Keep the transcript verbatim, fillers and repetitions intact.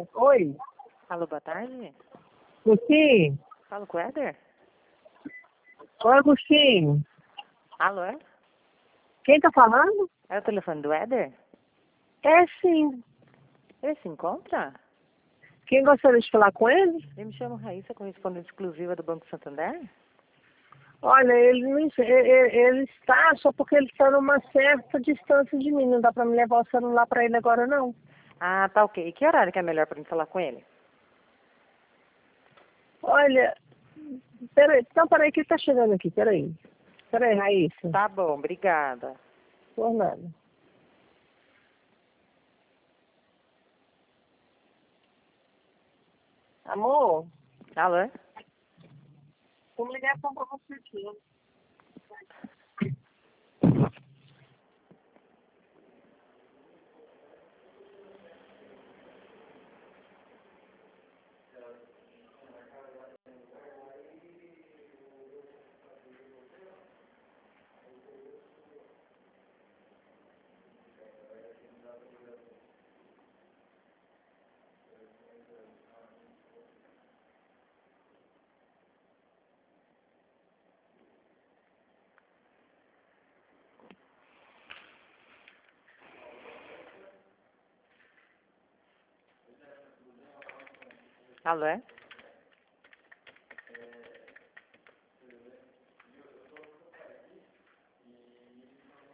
Oi, Alô, boa tarde. Agostinho? Falo com o Éder? Oi, Agostinho. Alô, é? Quem tá falando? É o telefone do Éder? É sim. Ele se encontra? Quem gostaria de falar com ele? Eu me chamo Raíssa, correspondente exclusiva do Banco Santander. Olha, ele, não, ele, ele ele está, só porque ele está numa certa distância de mim. Não dá pra me levar o celular pra ele agora, não. Ah, tá ok. E que horário que é melhor pra gente falar com ele? Olha, peraí, então peraí que ele tá chegando aqui, peraí. Peraí, Raíssa. Tá bom, obrigada. Por nada. Amor, Alô, é? tem uma ligação pra você aqui. Alô, é?